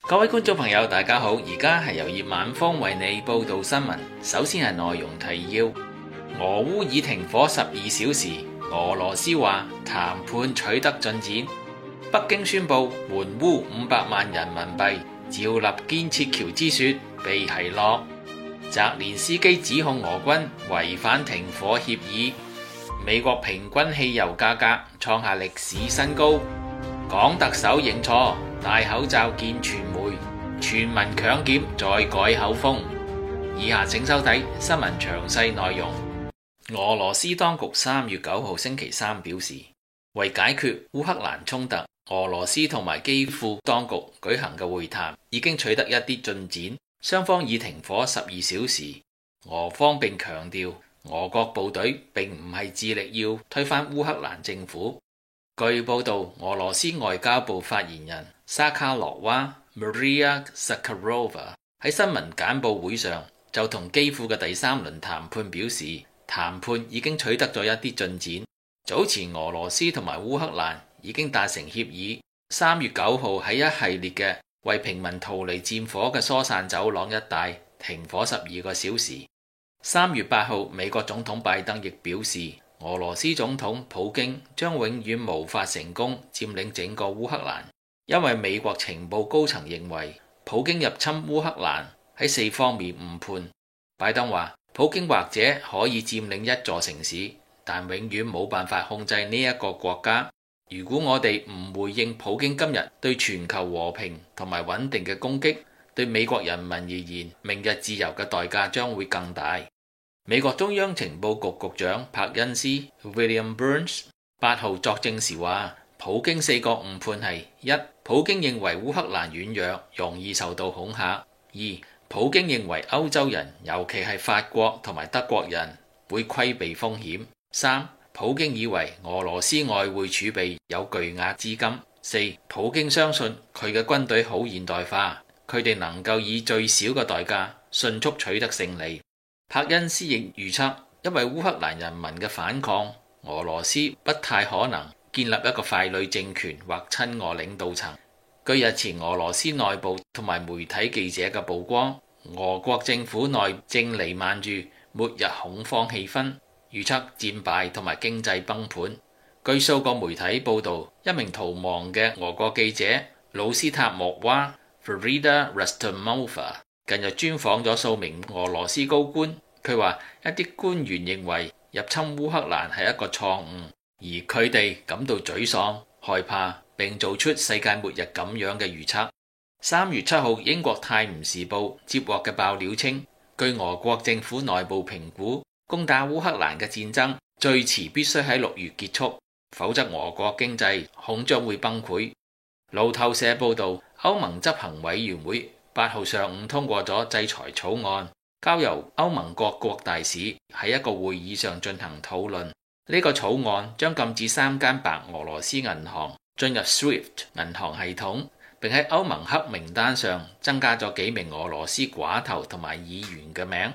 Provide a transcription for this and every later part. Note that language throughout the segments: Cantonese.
各位觀眾朋友，大家好！而家係由葉晚風為你報道新聞。首先係內容提要：俄烏已停火12小時，俄羅斯話談判取得進展。北京宣布援烏500萬人民幣，趙立堅撤僑之說被奚落。澤連斯基指控俄軍違反停火協議。美國平均汽油價格創下歷史新高。港特首認錯，戴口罩見傳媒，全民強檢再改口風。以下請收睇新聞詳細內容。俄羅斯當局3月9號星期三表示，為解決烏克蘭衝突，俄羅斯同埋基輔當局舉行嘅會談已經取得一啲進展，雙方已停火12小時。俄方並強調，俄國部隊並唔係致力要推翻烏克蘭政府。據報道，俄羅斯外交部發言人沙卡羅娃 Maria Zakharova 喺新聞簡報會上就同基輔嘅第3輪談判表示，談判已經取得咗一啲進展。早前俄羅斯同埋烏克蘭已經達成協議，3月9號喺一系列嘅為平民逃離戰火嘅疏散走廊一帶停火12個小時。3月8號，美國總統拜登亦表示，俄羅斯總統普京將永遠無法成功佔領整個烏克蘭，因為美國情報高層認為普京入侵烏克蘭喺4方面誤判。拜登話，普京或者可以佔領一座城市，但永遠冇辦法控制呢一個國家。如果我哋唔回應普京今日對全球和平同埋穩定嘅攻擊，對美國人民而言，明日自由嘅代價將會更大。美國中央情報局局長柏恩斯 William Burns 8號作證時話，普京4個誤判係： 1. 普京認為烏克蘭軟弱，容易受到恐嚇； 2. 普京認為歐洲人，尤其係法國同埋德國人會規避風險； 3. 普京以為俄羅斯外匯儲備有巨額資金； 4. 普京相信佢嘅軍隊好現代化，佢哋能夠以最少嘅代價迅速取得勝利。柏恩斯亦預測，因為烏克蘭人民嘅反抗，俄羅斯不太可能建立一個傀儡政權或親俄領導層。據日前俄羅斯內部同埋媒體記者嘅曝光，俄國政府內正彌漫住末日恐慌氣氛，預測戰敗同埋經濟崩盤。據數個媒體報導，一名逃亡嘅俄國記者魯斯塔莫娃 Farida Rastamova 近日專訪咗數名俄羅斯高官，佢話一啲官員認為入侵烏克蘭係一個錯誤，而佢哋感到沮喪、害怕，並做出世界末日咁樣嘅預測。3月7號，英國泰晤士報接獲嘅爆料稱，據俄國政府內部評估，攻打烏克蘭嘅戰爭最遲必須喺6月結束，否則俄國經濟恐將會崩潰。路透社報導，歐盟執行委員會8號上午通過咗制裁草案，交由歐盟各國大使喺一個會議上進行討論。呢個草案將禁止3間白俄羅斯銀行進入 SWIFT 銀行系統，並喺歐盟黑名單上增加咗幾名俄羅斯寡頭同埋議員嘅名。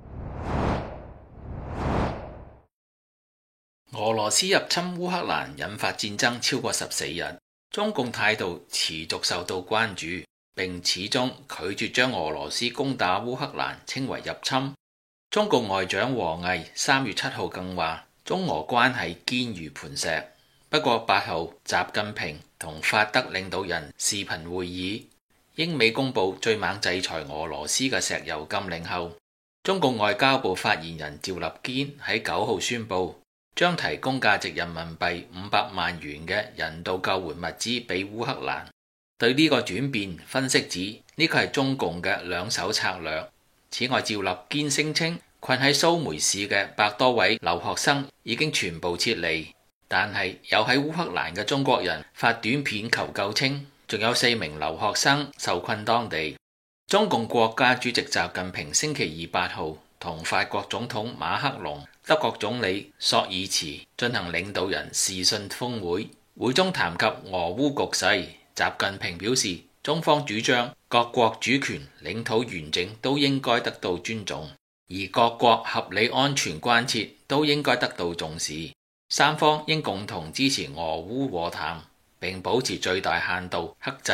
俄羅斯入侵烏克蘭引發戰爭超過14日，中共態度持續受到關注，並始終拒絕將俄羅斯攻打烏克蘭稱為入侵。中共外長王毅3月7號更話，中俄關係堅如磐石。不過8號，習近平同法德領導人視頻會議，英美公佈最猛制裁俄羅斯嘅石油禁令後，中共外交部發言人趙立堅喺9號宣布，將提供價值人民幣500萬元嘅人道救援物資俾烏克蘭。對呢個轉變，分析指呢個係中共嘅兩手策略。此外，趙立堅聲稱困喺蘇梅市嘅100多位留學生已經全部撤離，但係有喺烏克蘭嘅中國人發短片求救稱，仲有4名留學生受困當地。中共國家主席習近平星期二8號同法國總統馬克龍、德國總理朔爾茨進行領導人視訊峰會，會中談及俄烏局勢。習近平表示，中方主張各國主權、領土完整都應該得到尊重，而各國合理安全關切都應該得到重視。三方應共同支持俄烏和談，並保持最大限度克制、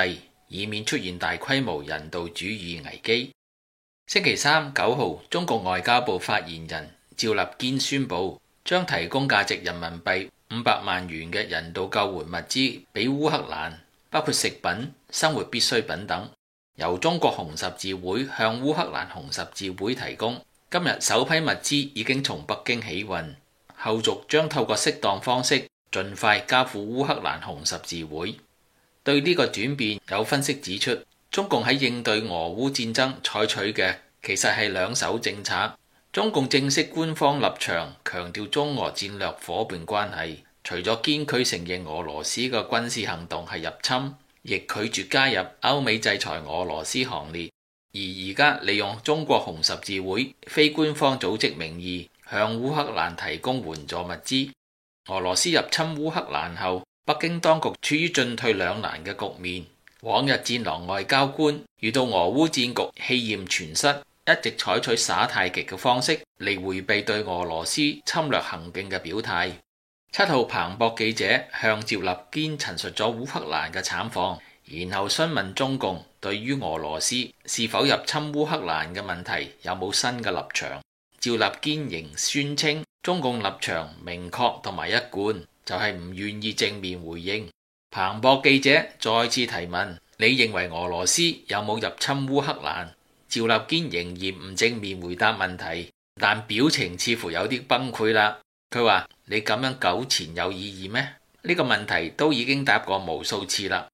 以免出現大規模人道主義危機。星期三9號，中國外交部發言人趙立堅宣布，將提供價值人民幣500萬元嘅人道救援物資俾烏克蘭，包括食品、生活必需品等，由中國紅十字會向烏克蘭紅十字會提供。今日首批物資已經從北京起運，後續將透過適當方式盡快交付烏克蘭紅十字會。對呢個轉變，有分析指出，中共喺應對俄烏戰爭採取嘅其實係兩手政策。中共正式官方立場強調中俄戰略夥伴關係，除咗堅決承認俄羅斯嘅軍事行動係入侵，亦拒絕加入歐美制裁俄羅斯行列。而家利用中國紅十字會非官方組織名義向烏克蘭提供援助物資。俄羅斯入侵烏克蘭後，北京當局處於進退兩難嘅局面。往日戰狼外交官遇到俄烏戰局氣焰全失，一直採取耍太極嘅方式嚟迴避對俄羅斯侵略行徑嘅表態。7號彭博記者向趙立堅陳述咗烏克蘭嘅慘況，然後詢問中共對於俄羅斯是否入侵烏克蘭嘅問題有冇新嘅立場。趙立堅仍宣稱中共立場明確同埋一貫，就係唔願意正面回應。彭博記者再次提問：你認為俄羅斯有冇入侵烏克蘭？趙立堅仍然唔正面回答問題，但表情似乎有啲崩潰啦。佢話：你咁樣糾纏有意義咩？呢個問題都已經答過無數次啦。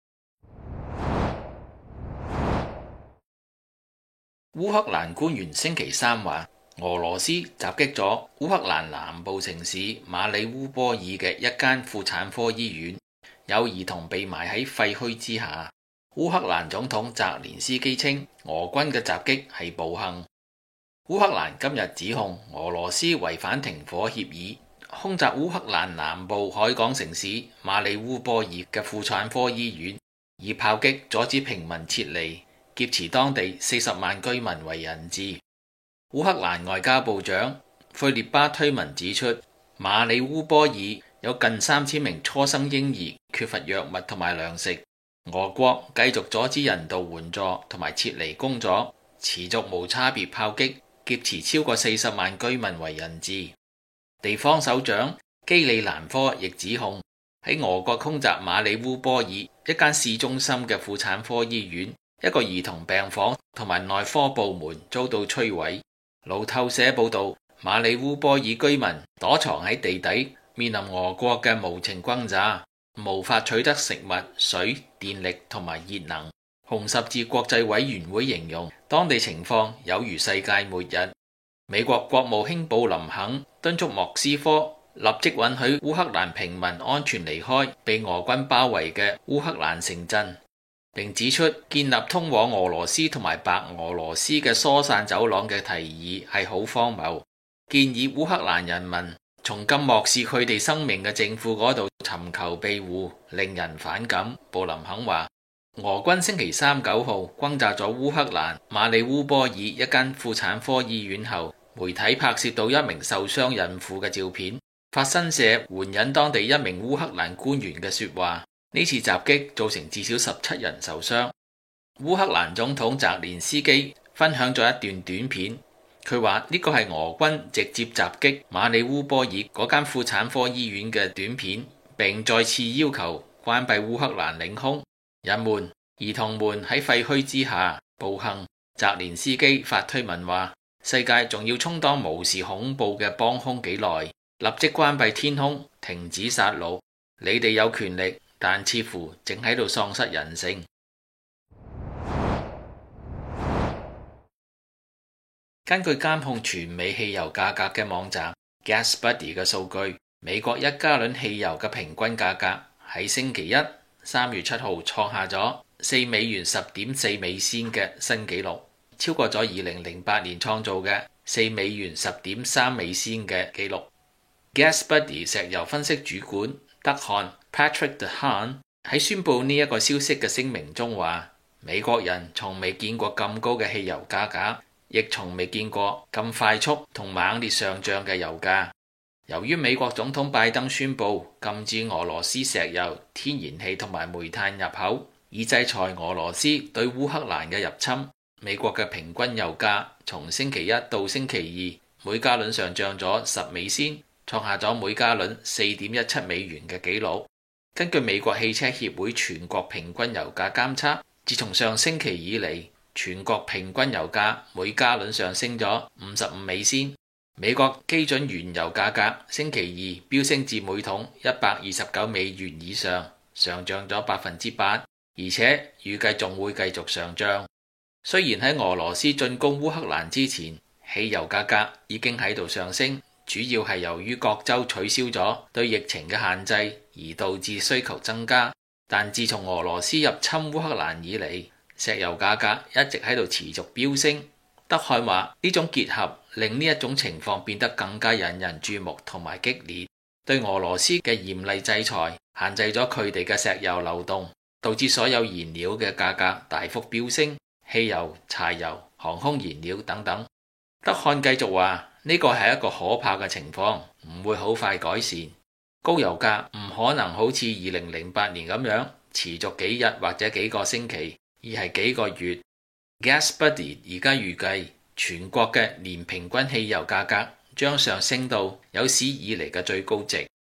烏克蘭官員星期三話，俄羅斯襲擊咗烏克蘭南部城市馬里烏波爾嘅一間婦產科醫院，有兒童被埋喺廢墟之下。烏克蘭總統澤連斯基稱俄軍嘅襲擊係暴行。烏克蘭今日指控俄羅斯違反停火協議，空襲烏克蘭南部海港城市馬里烏波爾嘅婦產科醫院，以炮擊阻止平民撤離，劫持當地40萬居民為人質。烏克蘭外交部長費列巴推文指出，馬里烏波爾有近3000名初生嬰兒缺乏藥物同埋糧食。俄國繼續阻止人道援助同埋撤離工作，持續無差別炮擊，劫持超過40萬居民為人質。地方首長基里蘭科亦指控喺俄國空襲馬里烏波爾一間市中心嘅婦產科醫院，一個兒童病房同埋內科部門遭到摧毀。路透社報道，馬里烏波爾居民躲藏喺地底，面臨俄國嘅無情轟炸，無法取得食物、水、電力同埋熱能。紅十字國際委員會形容當地情況有如世界末日。美國國務卿布林肯敦促莫斯科立即允許烏克蘭平民安全離開被俄軍包圍嘅烏克蘭城鎮，並指出建立通往俄羅斯同埋白俄羅斯嘅疏散走廊嘅提議係好荒謬，建議烏克蘭人民從咁漠視佢哋生命嘅政府嗰度尋求庇護，令人反感。布林肯話，俄軍星期三9號轟炸咗烏克蘭馬里烏波爾一間婦產科醫院後，媒體拍攝到一名受傷孕婦嘅照片。法新社援引當地一名烏克蘭官員嘅說話，呢次襲擊造成至少17人受傷。烏克蘭總統澤連斯基分享咗一段短片。佢話呢個係俄軍直接襲擊馬里烏波爾嗰間婦產科醫院嘅短片，並再次要求關閉烏克蘭領空，隱瞞兒童們喺廢墟之下暴行。澤連斯基發推文話，世界仲要充當無視恐怖嘅幫兇幾耐？立即關閉天空，停止殺戮。你哋有權力，但似乎正喺度喪失人性。根據監控全美汽油價格嘅網站 GasBuddy 嘅數據，美國1加侖汽油嘅平均價格喺星期一3月7號創下咗4美元10.4美仙嘅新紀錄，超過咗2008年創造嘅4美元10.3美仙嘅紀錄。GasBuddy 石油分析主管德漢 Patrick DeHaan 喺宣布呢一個消息嘅聲明中話，美國人從未見過咁高嘅汽油價格，亦從未見過咁快速同猛烈上漲嘅油價。由於美國總統拜登宣布禁止俄羅斯石油、天然氣同埋煤炭入口， 以制裁俄羅斯對烏克蘭嘅入侵。美國嘅平均油價從星期一到星期二每加侖上漲咗10美仙，創下咗每加侖4.17美元嘅紀錄。根據美國汽車協會全國平均油價監測，自從上星期以嚟，全國平均油價每加侖上升咗55美仙。美國基準原油價格星期二飆升至每桶129美元以上，上漲咗8%，而且預計仲會繼續上漲。雖然喺俄羅斯進攻烏克蘭之前，汽油價格已經喺度上升，主要係由於各州取消咗對疫情嘅限制而導致需求增加。但自從俄羅斯入侵烏克蘭以嚟，石油價格一直喺度持續飆升。德漢話呢種結合令呢一種情況變得更加引人注目同埋激烈，對俄羅斯嘅嚴厲制裁限制咗佢哋嘅石油流動，導致所有燃料嘅價格大幅飆升，汽油、柴油、航空燃料等等。德漢繼續話呢個係一個可怕嘅情況，唔會好快改善。高油價唔可能好似2008年咁樣持續幾日或者幾個星期，而係幾個月。GasBuddy 而家預計全國嘅年平均汽油價格將上升到有史以嚟嘅最高值。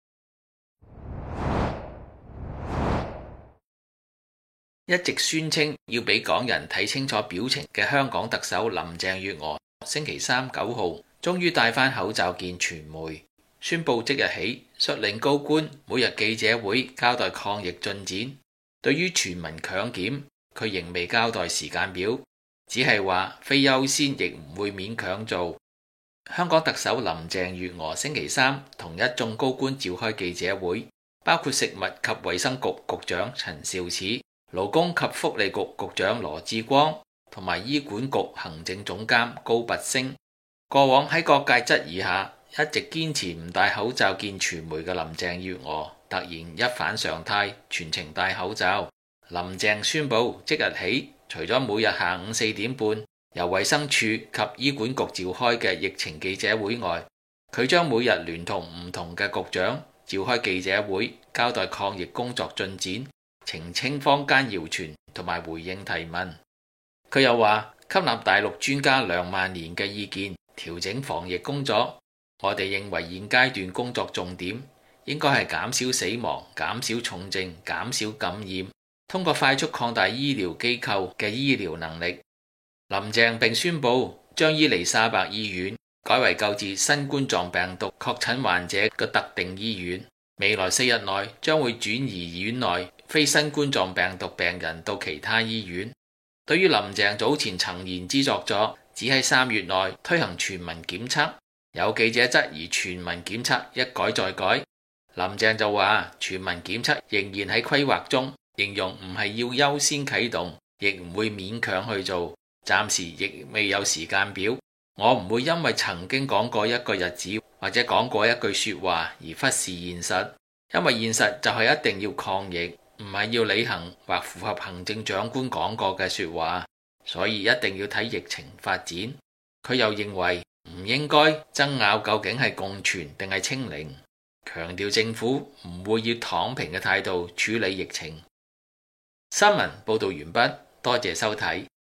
一直宣稱要俾港人睇清楚表情嘅香港特首林鄭月娥，星期三9號終於戴翻口罩見傳媒，宣布即日起率領高官每日記者會交代抗疫進展。對於全民強檢，佢仍未交代時間表，只係話非優先亦唔會勉強做。香港特首林鄭月娥星期三同一眾高官召開記者會，包括食物及衛生局局長陳肇始、勞工及福利局局長羅致光同埋醫管局行政總監高拔陞。過往喺各界質疑下一直堅持唔戴口罩見傳媒嘅林鄭月娥，突然一反常態，全程戴口罩。林鄭宣布即日起，除咗每日下午4點半由衛生署及醫管局召開嘅疫情記者會外，佢將每日聯同唔同嘅局長召開記者會，交代抗疫工作進展，澄清坊間謠傳同埋回應提問。佢又話吸納大陸專家梁萬年嘅意見，調整防疫工作。我哋認為現階段工作重點應該係減少死亡、減少重症、減少感染，通過快速擴大醫療機構嘅醫療能力。林鄭並宣布將伊利沙伯醫院改為救治新冠狀病毒確診患者嘅特定醫院，未來4日內將會轉移院內非新冠狀病毒病人到其他醫院。對於林鄭早前曾言之鑿咗，只喺3月內推行全民檢測，有記者質疑全民檢測一改再改，林鄭就話全民檢測仍然喺規劃中，形容唔係要優先啟動，亦唔會勉強去做，暫時亦未有時間表。我唔會因為曾經講過一個日子或者講過一句說話而忽視現實，因為現實就係一定要抗疫，唔係要履行或符合行政長官講過嘅說話，所以一定要睇疫情發展。佢又認為唔應該爭拗究竟係共存定係清零，強調政府唔會以躺平嘅態度處理疫情。新聞報道完畢，多謝收睇。